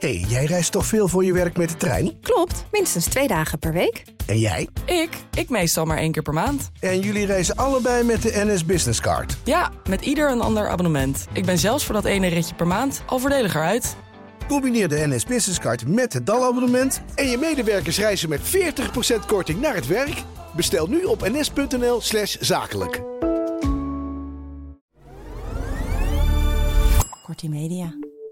Hey, jij reist toch veel voor je werk met de trein? Klopt, minstens 2 dagen per week. En jij? Ik meestal maar 1 keer per maand. En jullie reizen allebei met de NS Business Card? Ja, met ieder een ander abonnement. Ik ben zelfs voor dat ene ritje per maand al voordeliger uit. Combineer de NS Business Card met het DAL-abonnement en je medewerkers reizen met 40% korting naar het werk. Bestel nu op ns.nl/zakelijk. Kortie Media.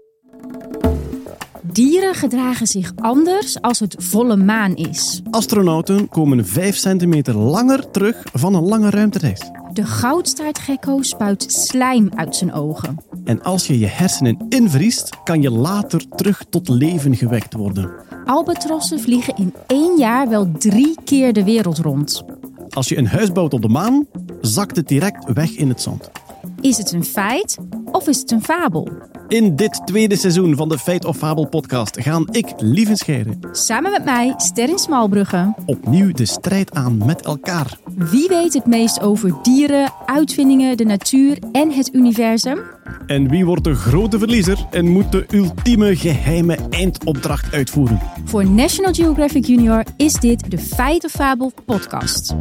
Dieren gedragen zich anders als het volle maan is. Astronauten komen 5 centimeter langer terug van een lange ruimtereis. De goudstaartgekko spuit slijm uit zijn ogen. En als je je hersenen invriest, kan je later terug tot leven gewekt worden. Albatrossen vliegen in 1 jaar wel 3 keer de wereld rond. Als je een huis bouwt op de maan, zakt het direct weg in het zand. Is het een feit of is het een fabel? In dit tweede seizoen van de Feit of Fabel podcast gaan ik, Lieven Scheire, Samen met mij, Sterrin Smalbrugge, opnieuw de strijd aan met elkaar. Wie weet het meest over dieren, uitvindingen, de natuur en het universum? En wie wordt de grote verliezer en moet de ultieme geheime eindopdracht uitvoeren? Voor National Geographic Junior is dit de Feit of Fabel podcast.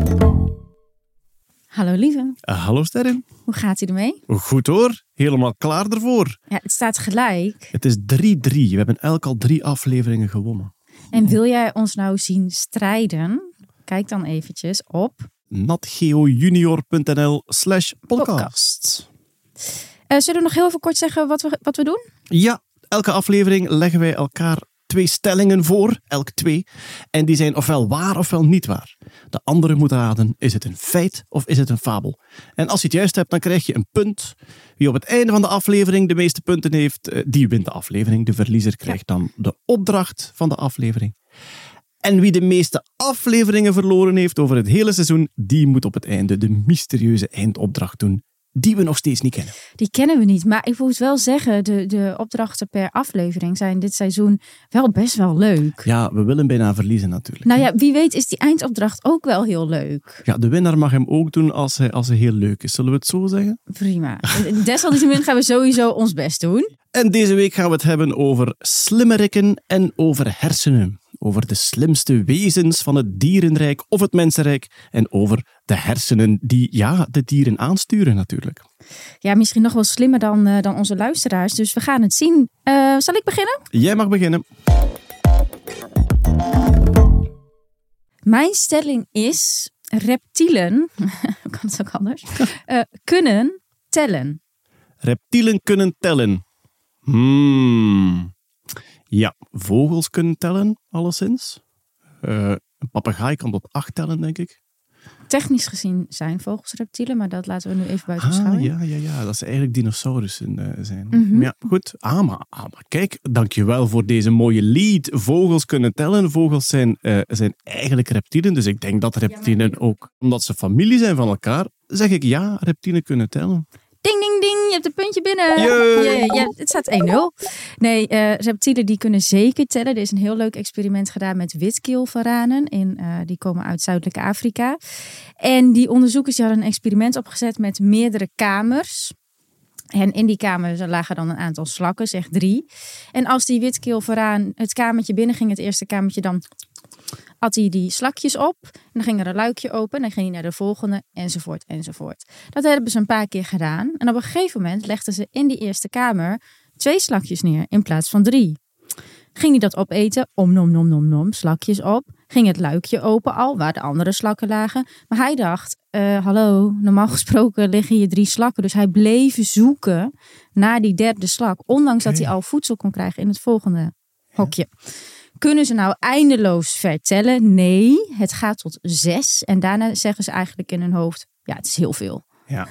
Hallo lieve. Hallo Sterren. Hoe gaat ie ermee? Goed hoor, helemaal klaar ervoor. Ja, het staat gelijk. Het is 3-3. We hebben elk al 3 afleveringen gewonnen. En wil jij ons nou zien strijden? Kijk dan eventjes op natgeojunior.nl/podcast. Zullen we nog heel even kort zeggen wat we doen? Ja, elke aflevering leggen wij elkaar 2 stellingen voor, elk 2. En die zijn ofwel waar ofwel niet waar. De andere moet raden, is het een feit of is het een fabel? En als je het juist hebt, dan krijg je een punt. Wie op het einde van de aflevering de meeste punten heeft, die wint de aflevering. De verliezer krijgt dan de opdracht van de aflevering. En wie de meeste afleveringen verloren heeft over het hele seizoen, die moet op het einde de mysterieuze eindopdracht doen, die we nog steeds niet kennen. Die kennen we niet, maar ik moet wel zeggen, de opdrachten per aflevering zijn dit seizoen wel best wel leuk. Ja, we willen bijna verliezen natuurlijk. Nou ja, wie weet is die eindopdracht ook wel heel leuk. Ja, de winnaar mag hem ook doen als hij heel leuk is. Zullen we het zo zeggen? Prima. Desalniettemin gaan we sowieso ons best doen. En deze week gaan we het hebben over slimmerikken en over hersenen. Over de slimste wezens van het dierenrijk of het mensenrijk. En over de hersenen die de dieren aansturen natuurlijk. Ja, misschien nog wel slimmer dan onze luisteraars. Dus we gaan het zien. Zal ik beginnen? Jij mag beginnen. Mijn stelling is, reptielen, kan het ook anders, kunnen tellen. Reptielen kunnen tellen. Ja, vogels kunnen tellen, alleszins. Een papegaai kan tot 8 tellen, denk ik. Technisch gezien zijn vogels reptielen, maar dat laten we nu even buiten beschouwing. Ja, dat ze eigenlijk dinosaurussen zijn. Mm-hmm. Ja, goed. Maar kijk, dankjewel voor deze mooie lead. Vogels kunnen tellen. Vogels zijn eigenlijk reptielen, dus ik denk dat reptielen ook, omdat ze familie zijn van elkaar, zeg ik ja, reptielen kunnen tellen. Ding, ding, ding. Je hebt een puntje binnen. Yay. Ja, het staat 1-0. Nee, reptielen die kunnen zeker tellen. Er is een heel leuk experiment gedaan met witkeelvaranen. Die komen uit Zuidelijk Afrika. En die onderzoekers die hadden een experiment opgezet met meerdere kamers. En in die kamers lagen dan een aantal slakken, zeg 3. En als die witkeelvaraan het kamertje binnen ging, het eerste kamertje, dan had hij die slakjes op. En dan ging er een luikje open. En dan ging hij naar de volgende, enzovoort, enzovoort. Dat hebben ze een paar keer gedaan. En op een gegeven moment legden ze in die eerste kamer 2 slakjes neer in plaats van 3. Ging hij dat opeten? Nom, slakjes op. Ging het luikje open al, waar de andere slakken lagen. Maar hij dacht, hallo, normaal gesproken liggen hier 3 slakken. Dus hij bleef zoeken naar die derde slak. Ondanks dat hij al voedsel kon krijgen in het volgende hokje. Kunnen ze nou eindeloos vertellen? Nee, het gaat tot 6. En daarna zeggen ze eigenlijk in hun hoofd, ja, het is heel veel. Ja.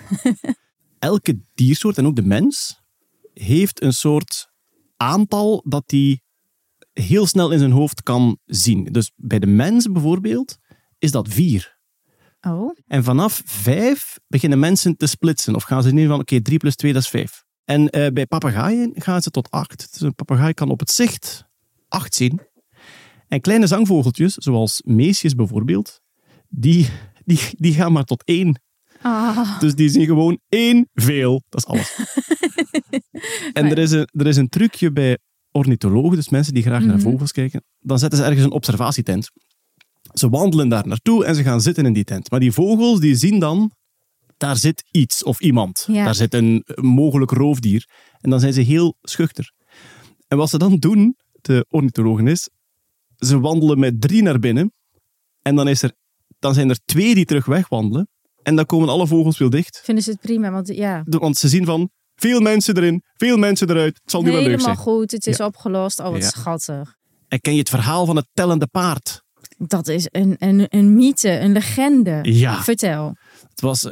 Elke diersoort en ook de mens heeft een soort aantal dat die heel snel in zijn hoofd kan zien. Dus bij de mens bijvoorbeeld is dat 4. Oh. En vanaf 5 beginnen mensen te splitsen. Of gaan ze in van, 3 plus 2, dat is 5. En bij papegaaien gaan ze tot 8. Dus een papegaai kan op het zicht 8 zien. En kleine zangvogeltjes, zoals meesjes bijvoorbeeld, die gaan maar tot 1. Ah. Dus die zien gewoon 1 veel. Dat is alles. En er is een trucje bij ornithologen, dus mensen die graag naar vogels kijken, dan zetten ze ergens een observatietent. Ze wandelen daar naartoe en ze gaan zitten in die tent. Maar die vogels die zien dan, daar zit iets of iemand. Ja. Daar zit een mogelijk roofdier. En dan zijn ze heel schuchter. En wat ze dan doen, de ornithologen, is, ze wandelen met 3 naar binnen. En dan zijn er 2 die terug wegwandelen. En dan komen alle vogels weer dicht. Vinden ze het prima, Want ze zien van, veel mensen erin, veel mensen eruit. Het zal nu wel leuk zijn. helemaal goed, het is opgelost. Oh, wat schattig. En ken je het verhaal van het tellende paard? Dat is een mythe, een legende. Ja. Vertel. Het was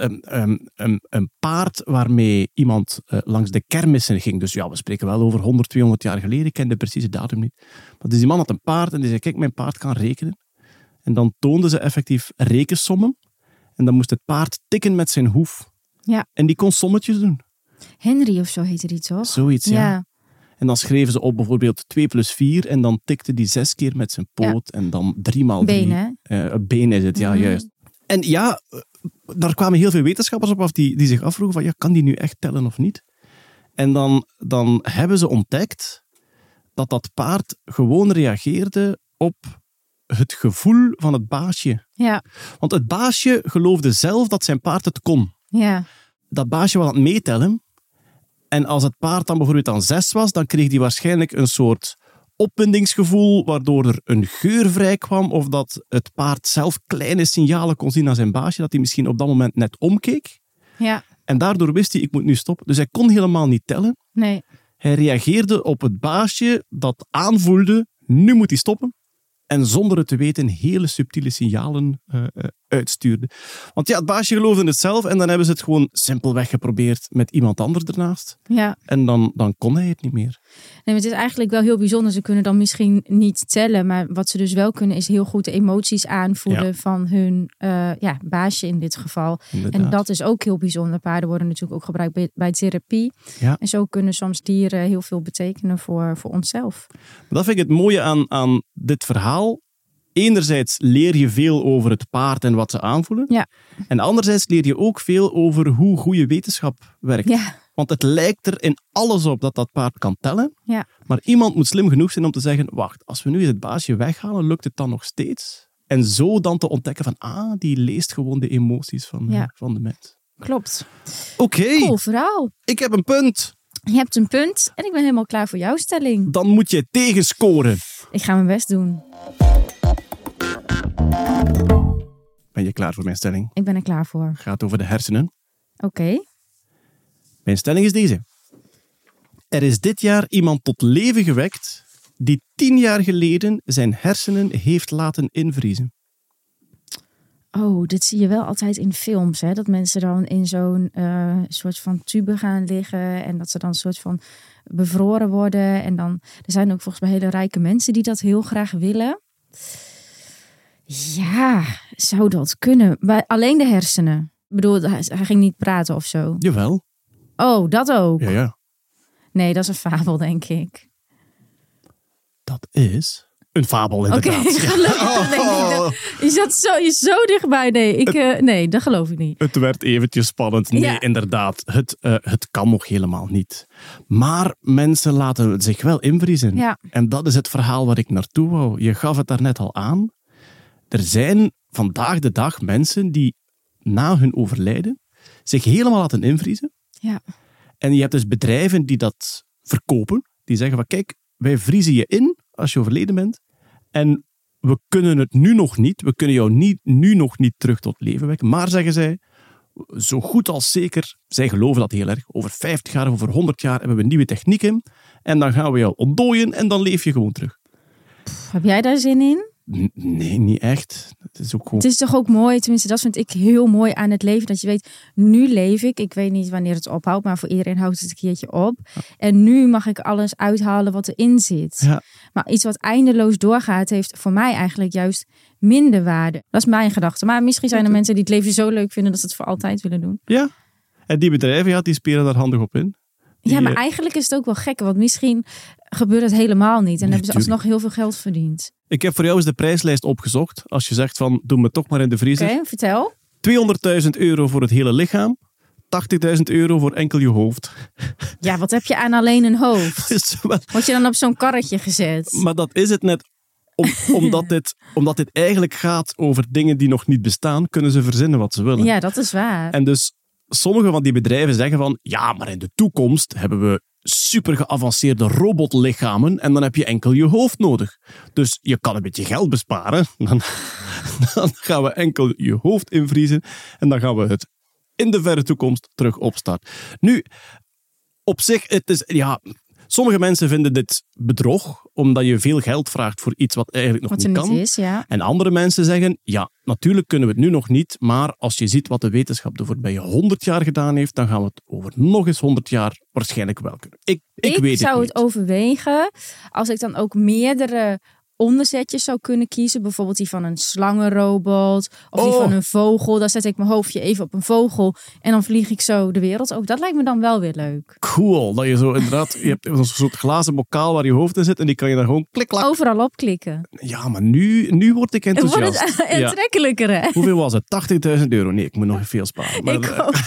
een paard waarmee iemand langs de kermissen ging. Dus ja, we spreken wel over 100, 200 jaar geleden. Ik ken de precieze datum niet. Maar dus die man had een paard en die zei, kijk, mijn paard kan rekenen. En dan toonden ze effectief rekensommen. En dan moest het paard tikken met zijn hoef. Ja. En die kon sommetjes doen. Henry of zo heette die toch? Zoiets, ja. En dan schreven ze op bijvoorbeeld 2 + 4 en dan tikte die 6 keer met zijn poot en dan 3 × 3. Benen. Been is het, ja, juist. En ja, daar kwamen heel veel wetenschappers op af die zich afvroegen van, ja, kan die nu echt tellen of niet? En dan hebben ze ontdekt dat paard gewoon reageerde op het gevoel van het baasje. Ja. Want het baasje geloofde zelf dat zijn paard het kon. Ja. Dat baasje was aan het meetellen. En als het paard dan bijvoorbeeld aan 6 was, dan kreeg hij waarschijnlijk een soort opwindingsgevoel, waardoor er een geur vrij kwam, of dat het paard zelf kleine signalen kon zien aan zijn baasje, dat hij misschien op dat moment net omkeek. Ja. En daardoor wist hij, ik moet nu stoppen. Dus hij kon helemaal niet tellen. Nee. Hij reageerde op het baasje dat aanvoelde, nu moet hij stoppen. En zonder het te weten hele subtiele signalen uitstuurde. Want ja, het baasje geloofde het zelf en dan hebben ze het gewoon simpelweg geprobeerd met iemand anders ernaast. Ja. En dan kon hij het niet meer. Nee, maar het is eigenlijk wel heel bijzonder. Ze kunnen dan misschien niet tellen, maar wat ze dus wel kunnen is heel goed de emoties aanvoelen van hun baasje in dit geval. Inderdaad. En dat is ook heel bijzonder. Paarden worden natuurlijk ook gebruikt bij therapie. Ja. En zo kunnen soms dieren heel veel betekenen voor onszelf. Dat vind ik het mooie aan dit verhaal. Enerzijds leer je veel over het paard en wat ze aanvoelen. Ja. En anderzijds leer je ook veel over hoe goede wetenschap werkt. Ja. Want het lijkt er in alles op dat paard kan tellen. Ja. Maar iemand moet slim genoeg zijn om te zeggen, wacht, als we nu eens het baasje weghalen, lukt het dan nog steeds? En zo dan te ontdekken van, die leest gewoon de emoties van de mens. Klopt. Oké. Cool verhaal. Ik heb een punt. Je hebt een punt en ik ben helemaal klaar voor jouw stelling. Dan moet je tegenscoren. Ik ga mijn best doen. Ben je klaar voor mijn stelling? Ik ben er klaar voor. Het gaat over de hersenen. Oké. Mijn stelling is deze. Er is dit jaar iemand tot leven gewekt die 10 jaar geleden zijn hersenen heeft laten invriezen. Oh, dit zie je wel altijd in films, hè? Dat mensen dan in zo'n soort van tube gaan liggen en dat ze dan een soort van bevroren worden. En dan, er zijn ook volgens mij hele rijke mensen die dat heel graag willen. Ja, zou dat kunnen? Maar alleen de hersenen. Ik bedoel, hij ging niet praten of zo. Jawel. Oh, dat ook? Ja. Nee, dat is een fabel, denk ik. Dat is een fabel, inderdaad. Oké, gelukkig denk ik. Je is zo dichtbij. Nee, dat geloof ik niet. Het werd eventjes spannend. Nee, inderdaad. Het kan nog helemaal niet. Maar mensen laten zich wel invriezen. Ja. En dat is het verhaal waar ik naartoe wou. Je gaf het daarnet al aan. Er zijn vandaag de dag mensen die na hun overlijden zich helemaal laten invriezen. Ja. En je hebt dus bedrijven die dat verkopen. Die zeggen van kijk, wij vriezen je in als je overleden bent. En we kunnen het nu nog niet. We kunnen jou nu nog niet terug tot leven wekken. Maar zeggen zij, zo goed als zeker, zij geloven dat heel erg. Over 50 jaar of over 100 jaar hebben we nieuwe technieken. En dan gaan we jou ontdooien en dan leef je gewoon terug. Heb jij daar zin in? Nee, niet echt. Het is toch ook mooi, tenminste dat vind ik heel mooi aan het leven. Dat je weet, nu leef ik. Ik weet niet wanneer het ophoudt, maar voor iedereen houdt het een keertje op. Ja. En nu mag ik alles uithalen wat erin zit. Ja. Maar iets wat eindeloos doorgaat, heeft voor mij eigenlijk juist minder waarde. Dat is mijn gedachte. Maar misschien zijn er mensen die het leven zo leuk vinden dat ze het voor altijd willen doen. Ja, en die bedrijven, die spelen daar handig op in. Ja, maar eigenlijk is het ook wel gek, want misschien gebeurt het helemaal niet. En hebben ze alsnog heel veel geld verdiend. Ik heb voor jou eens de prijslijst opgezocht. Als je zegt van, doe me toch maar in de vriezer. Oké, vertel. €200.000 voor het hele lichaam. €80.000 voor enkel je hoofd. Ja, wat heb je aan alleen een hoofd? Dus wel- Word je dan op zo'n karretje gezet? maar dat is het net. Omdat dit eigenlijk gaat over dingen die nog niet bestaan, kunnen ze verzinnen wat ze willen. Ja, dat is waar. En dus sommige van die bedrijven zeggen van, ja, maar in de toekomst hebben we super geavanceerde robotlichamen en dan heb je enkel je hoofd nodig. Dus je kan een beetje geld besparen. Dan gaan we enkel je hoofd invriezen en dan gaan we het in de verre toekomst terug opstarten. Nu, op zich, het is, ja, sommige mensen vinden dit bedrog, omdat je veel geld vraagt voor iets wat eigenlijk nog Wat er niet niet kan. is, ja. En andere mensen zeggen, ja, natuurlijk kunnen we het nu nog niet, maar als je ziet wat de wetenschap de voorbije 100 jaar gedaan heeft, dan gaan we het over nog eens 100 jaar waarschijnlijk wel kunnen. Ik weet zou het het niet. overwegen als ik dan ook meerdere onderzetjes zou kunnen kiezen. Bijvoorbeeld die van een slangenrobot of die van een vogel. Dan zet ik mijn hoofdje even op een vogel en dan vlieg ik zo de wereld over. Dat lijkt me dan wel weer leuk. Cool, dat je zo inderdaad, je hebt een soort glazen bokaal waar je hoofd in zit en die kan je dan gewoon klik-klak. Overal opklikken. Ja, maar nu word ik Wordt enthousiast. het aantrekkelijker, hè? Hoeveel was het? €80.000? Nee, ik moet nog veel sparen. Maar, Ik ook.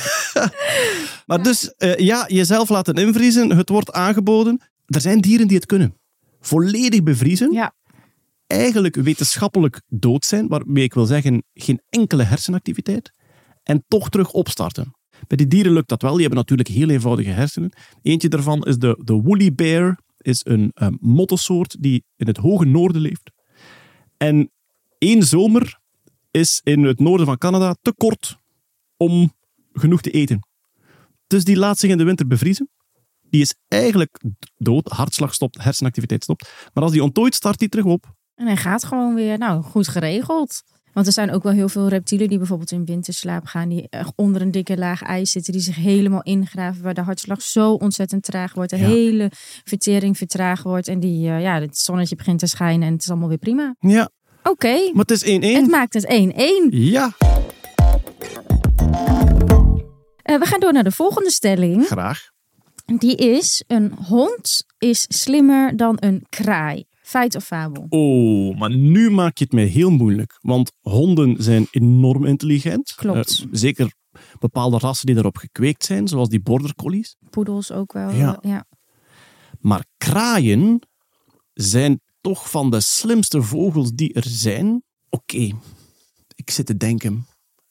maar dus, ja, jezelf laten invriezen, het wordt aangeboden. Er zijn dieren die het kunnen. Volledig bevriezen. Ja. Eigenlijk wetenschappelijk dood zijn, waarmee ik wil zeggen geen enkele hersenactiviteit, en toch terug opstarten. Bij die dieren lukt dat wel, die hebben natuurlijk heel eenvoudige hersenen. Eentje daarvan is de woolly bear, is een mottensoort die in het hoge noorden leeft. En 1 zomer is in het noorden van Canada te kort om genoeg te eten. Dus die laat zich in de winter bevriezen. Die is eigenlijk dood, hartslag stopt, hersenactiviteit stopt. Maar als die ontdooit, start die terug op. En hij gaat gewoon weer, goed geregeld. Want er zijn ook wel heel veel reptielen die bijvoorbeeld in winterslaap gaan. Die onder een dikke laag ijs zitten. Die zich helemaal ingraven. Waar de hartslag zo ontzettend traag wordt. De hele vertering vertraagd wordt. En het zonnetje begint te schijnen. En het is allemaal weer prima. Ja, Oké. maar het is 1-1. Het maakt het 1-1. Ja, We gaan door naar de volgende stelling. graag. Die is: een hond is slimmer dan een kraai. Feit of fabel? Oh, maar nu maak je het mij heel moeilijk. Want honden zijn enorm intelligent. Klopt. Zeker bepaalde rassen die daarop gekweekt zijn, zoals die border collies. Poedels ook wel. Ja. Ja. Maar kraaien zijn toch van de slimste vogels die er zijn. Oké, ik zit te denken.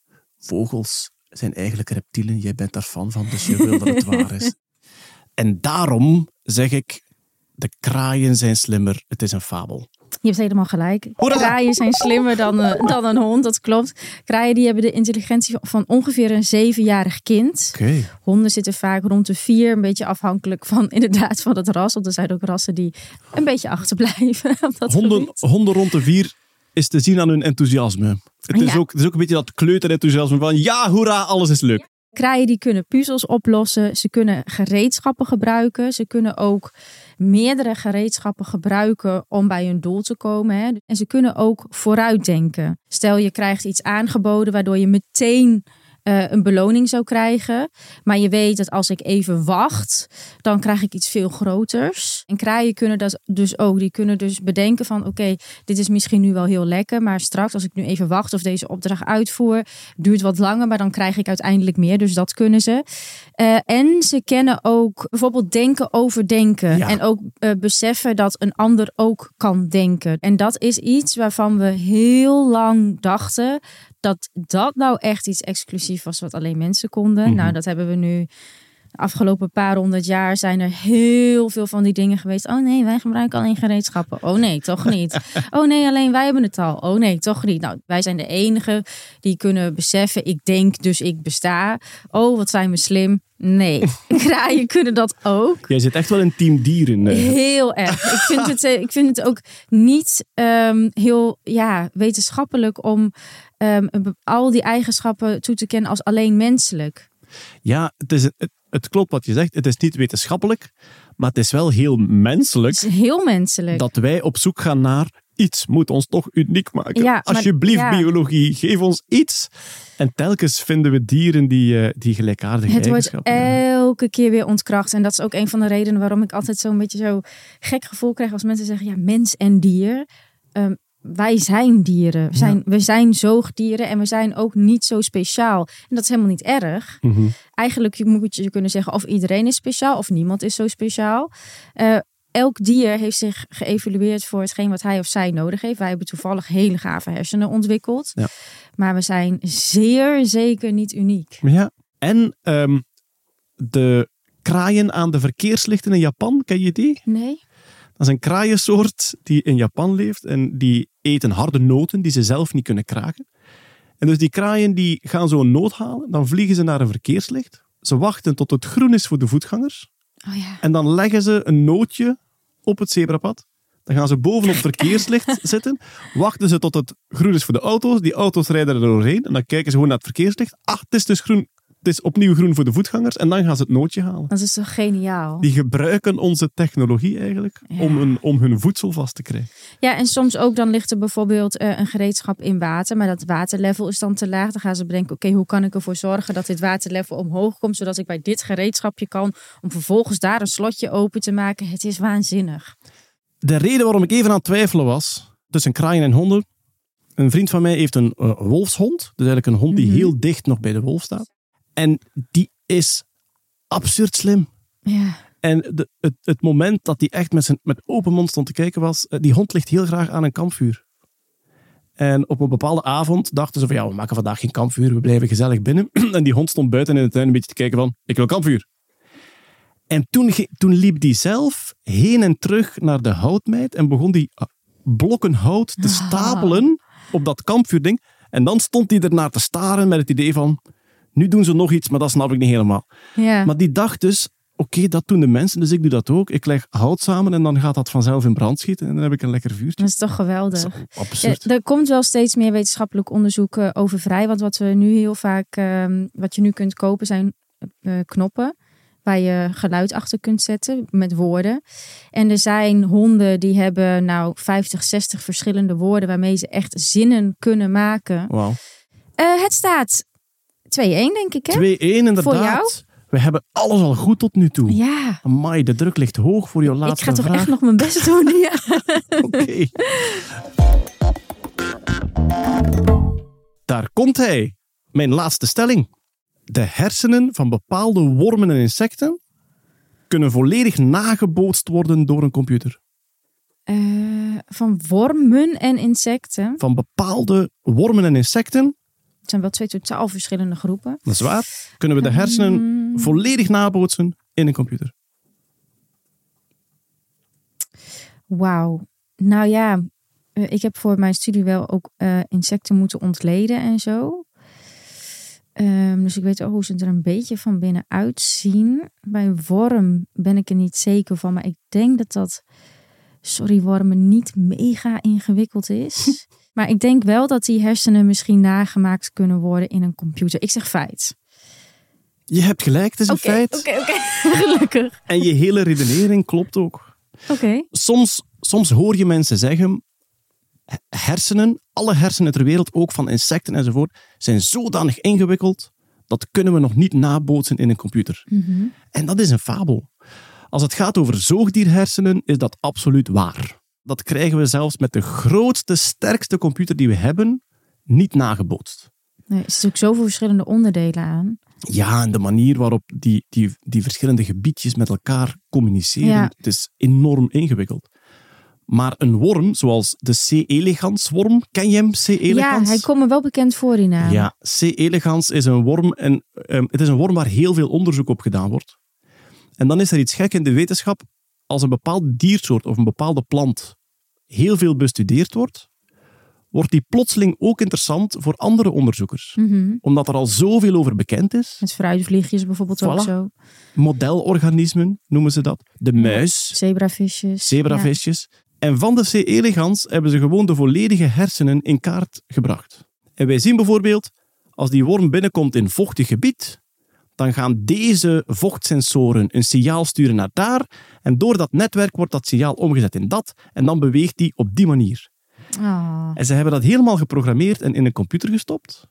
Vogels zijn eigenlijk reptielen. Jij bent daar fan van, dus je wil dat het waar is. En daarom zeg ik, de kraaien zijn slimmer. Het is een fabel. Je hebt helemaal gelijk. Hoera! Kraaien zijn slimmer dan een hond, dat klopt. Kraaien die hebben de intelligentie van ongeveer een 7-jarig kind. Oké. Honden zitten vaak rond de 4, een beetje afhankelijk van het ras. Want er zijn ook rassen die een beetje achterblijven op dat gebied. Honden rond de 4 is te zien aan hun enthousiasme. Het is ook een beetje dat kleuterenthousiasme van ja, hoera, alles is leuk. Kraaien die kunnen puzzels oplossen. Ze kunnen gereedschappen gebruiken. Ze kunnen ook meerdere gereedschappen gebruiken om bij hun doel te komen. Hè. En ze kunnen ook vooruitdenken. Stel je krijgt iets aangeboden waardoor je meteen een beloning zou krijgen. Maar je weet dat als ik even wacht, dan krijg ik iets veel groters. En kraaien kunnen dat dus ook. Die kunnen dus bedenken van oké, dit is misschien nu wel heel lekker. Maar straks als ik nu even wacht of deze opdracht uitvoer, duurt wat langer. Maar dan krijg ik uiteindelijk meer. Dus dat kunnen ze. En ze kennen ook bijvoorbeeld denken over denken. Ja. En ook beseffen dat een ander ook kan denken. En dat is iets waarvan we heel lang dachten dat nou echt iets exclusief was wat alleen mensen konden. Mm-hmm. Nou, dat hebben we nu de afgelopen paar 100 jaar zijn er heel veel van die dingen geweest. Oh nee, wij gebruiken alleen gereedschappen. Oh nee, toch niet. Oh nee, alleen wij hebben het al. Oh nee, toch niet. Nou, wij zijn de enigen die kunnen beseffen, ik denk dus ik besta. Oh, wat zijn we slim. Nee, kraaien kunnen dat ook. Jij zit echt wel in team dieren. Heel erg. Ik vind het ook niet heel wetenschappelijk om al die eigenschappen toe te kennen als alleen menselijk. Ja, het klopt wat je zegt. Het is niet wetenschappelijk, maar het is wel heel menselijk. Het is heel menselijk. Dat wij op zoek gaan naar iets moet ons toch uniek maken. Ja, maar- Alsjeblieft, ja. biologie, geef ons iets. En telkens vinden we dieren die gelijkaardige Het wordt eigenschappen hebben. elke keer weer ontkracht. En dat is ook een van de redenen waarom ik altijd zo'n beetje zo gek gevoel krijg als mensen zeggen, ja, mens en dier. wij zijn dieren. We zijn zoogdieren en we zijn ook niet zo speciaal. En dat is helemaal niet erg. Mm-hmm. Eigenlijk moet je kunnen zeggen of iedereen is speciaal of niemand is zo speciaal. Elk dier heeft zich geëvalueerd voor hetgeen wat hij of zij nodig heeft. Wij hebben toevallig hele gave hersenen ontwikkeld. Ja. Maar we zijn zeer zeker niet uniek. Ja. En de kraaien aan de verkeerslichten in Japan, ken je die? Nee. Dat is een kraaiensoort die in Japan leeft en die eten harde noten die ze zelf niet kunnen kraken. En dus die kraaien die gaan zo'n noot halen, dan vliegen ze naar een verkeerslicht. Ze wachten tot het groen is voor de voetgangers. Oh ja. En dan leggen ze een nootje op het zebrapad. Dan gaan ze bovenop het verkeerslicht zitten. Wachten ze tot het groen is voor de auto's. Die auto's rijden er doorheen. En dan kijken ze gewoon naar het verkeerslicht. Het is dus groen. Het is opnieuw groen voor de voetgangers. En dan gaan ze het nootje halen. Dat is toch geniaal? Die gebruiken onze technologie eigenlijk om hun voedsel vast te krijgen. Ja, en soms ook dan ligt er bijvoorbeeld een gereedschap in water. Maar dat waterlevel is dan te laag. Dan gaan ze bedenken, oké, hoe kan ik ervoor zorgen dat dit waterlevel omhoog komt. Zodat ik bij dit gereedschapje kan. Om vervolgens daar een slotje open te maken. Het is waanzinnig. De reden waarom ik even aan het twijfelen was tussen kraaien en honden. Een vriend van mij heeft een wolfshond. Dus eigenlijk een hond die heel dicht nog bij de wolf staat. En die is absurd slim. Ja. En het moment dat hij echt met open mond stond te kijken was, die hond ligt heel graag aan een kampvuur. En op een bepaalde avond dachten ze van, we maken vandaag geen kampvuur, we blijven gezellig binnen. En die hond stond buiten in de tuin een beetje te kijken van, ik wil kampvuur. En toen liep die zelf heen en terug naar de houtmijt en begon die blokken hout te stapelen op dat kampvuurding. En dan stond hij ernaar te staren met het idee van, nu doen ze nog iets, maar dat snap ik niet helemaal. Ja. Maar die dacht dus, oké, dat doen de mensen, dus ik doe dat ook. Ik leg hout samen en dan gaat dat vanzelf in brand schieten en dan heb ik een lekker vuurtje. Dat is toch geweldig. Dat is absurd. Ja, er komt wel steeds meer wetenschappelijk onderzoek over vrij. Want wat we nu heel vaak, wat je nu kunt kopen, zijn knoppen. Waar je geluid achter kunt zetten met woorden. En er zijn honden die hebben 50, 60 verschillende woorden waarmee ze echt zinnen kunnen maken. Wauw. Het staat 2-1, denk ik, hè? 2-1 inderdaad. Voor jou? We hebben alles al goed tot nu toe. Ja. Amai, de druk ligt hoog voor jouw laatste vraag. Ik ga toch echt nog mijn best doen, ja. Oké. Daar komt hij. Mijn laatste stelling. De hersenen van bepaalde wormen en insecten kunnen volledig nagebootst worden door een computer. Van wormen en insecten? Van bepaalde wormen en insecten. Het zijn wel 2 totaal verschillende groepen. Dat is waar. Kunnen we de hersenen volledig nabootsen in een computer. Wauw. Nou ja, ik heb voor mijn studie wel ook insecten moeten ontleden en zo. Dus ik weet ook hoe ze er een beetje van binnen uitzien. Bij worm ben ik er niet zeker van. Maar ik denk dat wormen niet mega ingewikkeld is. Maar ik denk wel dat die hersenen misschien nagemaakt kunnen worden in een computer. Ik zeg feit. Je hebt gelijk, het is een feit. Oké. Gelukkig. En je hele redenering klopt ook. Oké. Soms hoor je mensen zeggen, hersenen, alle hersenen ter wereld, ook van insecten enzovoort, zijn zodanig ingewikkeld, dat kunnen we nog niet nabootsen in een computer. Mm-hmm. En dat is een fabel. Als het gaat over zoogdierhersenen, is dat absoluut waar. Dat krijgen we zelfs met de grootste, sterkste computer die we hebben, niet nagebootst. Nee, er zitten ook zoveel verschillende onderdelen aan. Ja, en de manier waarop die verschillende gebiedjes met elkaar communiceren, het is enorm ingewikkeld. Maar een worm, zoals de C. elegans worm, ken je hem, C. elegans? Ja, hij komt me wel bekend voor die naam. Ja, C. elegans is een worm en het is een worm waar heel veel onderzoek op gedaan wordt. En dan is er iets gek in de wetenschap. Als een bepaalde diersoort of een bepaalde plant heel veel bestudeerd wordt die plotseling ook interessant voor andere onderzoekers. Mm-hmm. Omdat er al zoveel over bekend is. Met fruitvliegjes bijvoorbeeld ook zo. Modelorganismen noemen ze dat. De muis. Zebravisjes. Ja. En van de C. elegans hebben ze gewoon de volledige hersenen in kaart gebracht. En wij zien bijvoorbeeld, als die worm binnenkomt in vochtig gebied, dan gaan deze vochtsensoren een signaal sturen naar daar. En door dat netwerk wordt dat signaal omgezet in dat. En dan beweegt die op die manier. Oh. En ze hebben dat helemaal geprogrammeerd en in een computer gestopt.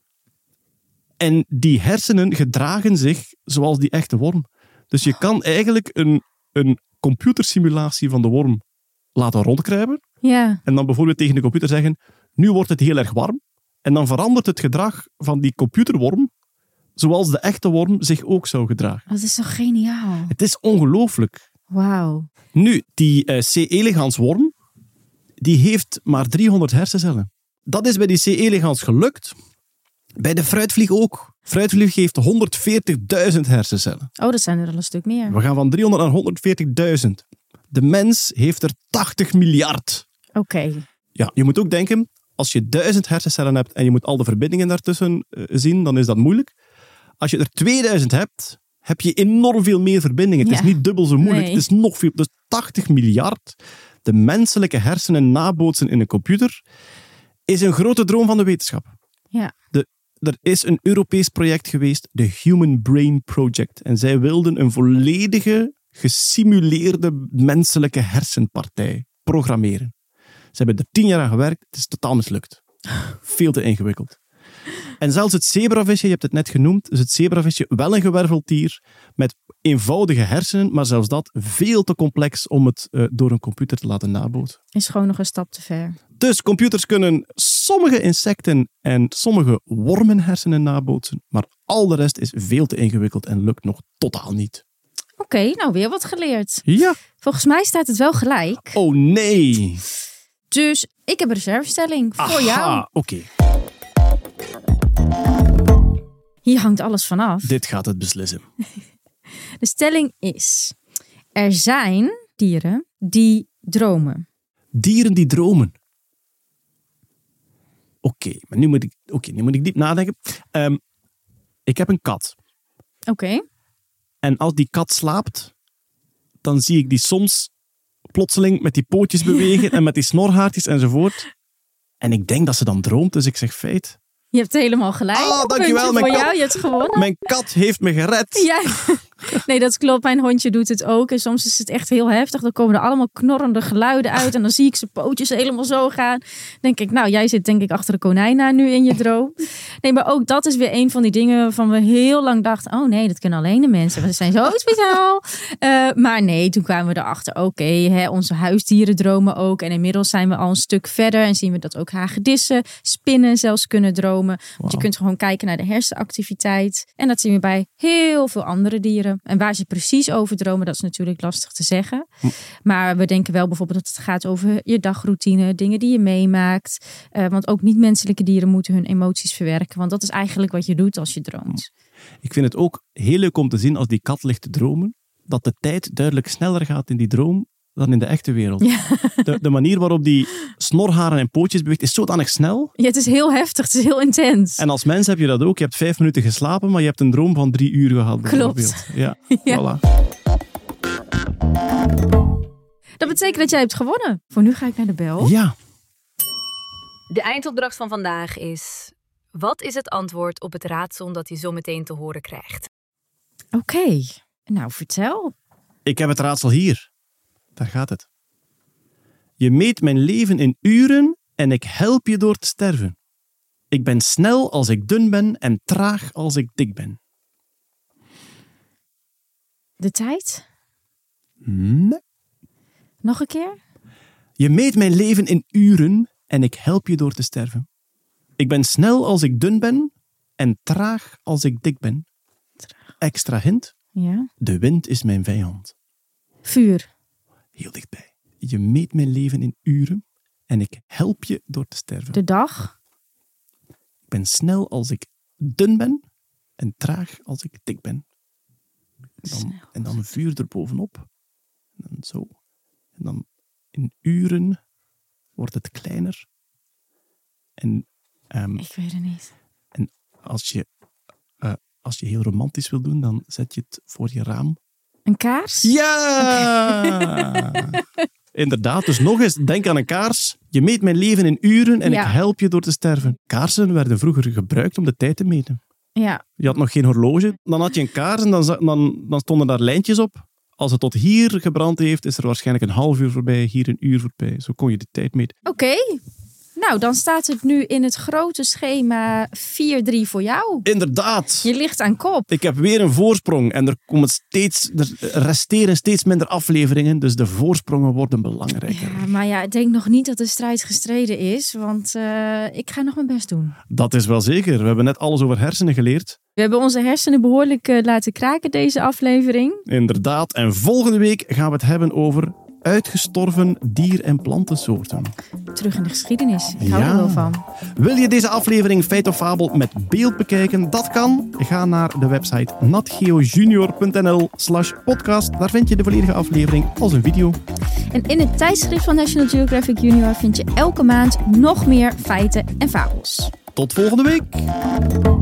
En die hersenen gedragen zich zoals die echte worm. Dus je kan eigenlijk een computersimulatie van de worm laten rondkruipen. Ja. En dan bijvoorbeeld tegen de computer zeggen, nu wordt het heel erg warm. En dan verandert het gedrag van die computerworm zoals de echte worm zich ook zou gedragen. Dat is toch geniaal? Het is ongelooflijk. Wauw. Nu, die C. elegans worm, die heeft maar 300 hersencellen. Dat is bij die C. elegans gelukt. Bij de fruitvlieg ook. Fruitvlieg heeft 140.000 hersencellen. Oh, dat zijn er al een stuk meer. We gaan van 300 naar 140.000. De mens heeft er 80 miljard. Oké. Ja, je moet ook denken, als je 1000 hersencellen hebt en je moet al de verbindingen daartussen zien, dan is dat moeilijk. Als je er 2000 hebt, heb je enorm veel meer verbindingen. Het is niet dubbel zo moeilijk. Nee. Het is nog veel. Dus 80 miljard. De menselijke hersenen nabootsen in een computer is een grote droom van de wetenschap. Ja. Er is een Europees project geweest, de Human Brain Project. En zij wilden een volledige, gesimuleerde menselijke hersenpartij programmeren. Ze hebben er 10 jaar aan gewerkt. Het is totaal mislukt. Veel te ingewikkeld. En zelfs het zebravisje, je hebt het net genoemd, is het zebravisje wel een gewerveld dier met eenvoudige hersenen, maar zelfs dat veel te complex om het door een computer te laten nabootsen. Is gewoon nog een stap te ver. Dus computers kunnen sommige insecten en sommige wormenhersenen nabootsen, maar al de rest is veel te ingewikkeld en lukt nog totaal niet. Oké, nou weer wat geleerd. Ja. Volgens mij staat het wel gelijk. Oh nee. Dus ik heb een reservestelling voor jou. Oké. Hier hangt alles vanaf. Dit gaat het beslissen. De stelling is: er zijn dieren die dromen. Dieren die dromen. Oké, maar nu moet ik diep nadenken. Ik heb een kat. Oké. En als die kat slaapt, dan zie ik die soms plotseling met die pootjes bewegen en met die snorhaartjes enzovoort. En ik denk dat ze dan droomt, dus ik zeg feit. Je hebt helemaal gelijk. Dankjewel. Puntje voor jou, je hebt gewonnen. Mijn kat heeft me gered. Ja. Nee, dat klopt. Mijn hondje doet het ook. En soms is het echt heel heftig. Dan komen er allemaal knorrende geluiden uit. En dan zie ik zijn pootjes helemaal zo gaan. Dan denk ik, nou, jij zit denk ik achter de konijn aan nu in je droom. Nee, maar ook dat is weer een van die dingen waarvan we heel lang dachten, oh nee, dat kunnen alleen de mensen. Want ze zijn zo speciaal. Maar nee, toen kwamen we erachter, oké, onze huisdieren dromen ook. En inmiddels zijn we al een stuk verder. En zien we dat ook hagedissen, spinnen zelfs kunnen dromen. Want je kunt gewoon kijken naar de hersenactiviteit. En dat zien we bij heel veel andere dieren. En waar ze precies over dromen, dat is natuurlijk lastig te zeggen. Maar we denken wel bijvoorbeeld dat het gaat over je dagroutine, dingen die je meemaakt. Want ook niet-menselijke dieren moeten hun emoties verwerken. Want dat is eigenlijk wat je doet als je droomt. Ik vind het ook heel leuk om te zien als die kat ligt te dromen, dat de tijd duidelijk sneller gaat in die droom dan in de echte wereld. Ja. De manier waarop die snorharen en pootjes beweegt is zodanig snel. Ja, het is heel heftig, het is heel intens. En als mens heb je dat ook. Je hebt 5 minuten geslapen, maar je hebt een droom van 3 uur gehad. Klopt. Ja, ja. Voilà. Dat betekent dat jij hebt gewonnen. Voor nu ga ik naar de bel. Ja. De eindopdracht van vandaag is: wat is het antwoord op het raadsel dat je zo meteen te horen krijgt? Oké, nou vertel. Ik heb het raadsel hier. Daar gaat het. Je meet mijn leven in uren en ik help je door te sterven. Ik ben snel als ik dun ben en traag als ik dik ben. De tijd? Nee. Nog een keer? Je meet mijn leven in uren en ik help je door te sterven. Ik ben snel als ik dun ben en traag als ik dik ben. Extra hint. Ja. De wind is mijn vijand. Vuur. Heel dichtbij. Je meet mijn leven in uren en ik help je door te sterven. De dag. Ik ben snel als ik dun ben en traag als ik dik ben. En dan vuur erbovenop. En dan zo. En dan in uren wordt het kleiner. En, ik weet het niet. En als je heel romantisch wil doen, dan zet je het voor je raam. Een kaars? Ja! Okay. Inderdaad, dus nog eens, denk aan een kaars. Je meet mijn leven in uren en ik help je door te sterven. Kaarsen werden vroeger gebruikt om de tijd te meten. Ja. Je had nog geen horloge. Dan had je een kaars en dan stonden daar lijntjes op. Als het tot hier gebrand heeft, is er waarschijnlijk een half uur voorbij, hier een uur voorbij. Zo kon je de tijd meten. Oké. Nou, dan staat het nu in het grote schema 4-3 voor jou. Inderdaad. Je ligt aan kop. Ik heb weer een voorsprong en er resteren steeds minder afleveringen, dus de voorsprongen worden belangrijker. Ja, maar ja, ik denk nog niet dat de strijd gestreden is, want ik ga nog mijn best doen. Dat is wel zeker. We hebben net alles over hersenen geleerd. We hebben onze hersenen behoorlijk laten kraken deze aflevering. Inderdaad. En volgende week gaan we het hebben over uitgestorven dier- en plantensoorten. Terug in de geschiedenis. Ik hou er wel van. Wil je deze aflevering Feit of Fabel met beeld bekijken? Dat kan. Ga naar de website natgeojunior.nl/podcast. Daar vind je de volledige aflevering als een video. En in het tijdschrift van National Geographic Junior vind je elke maand nog meer feiten en fabels. Tot volgende week.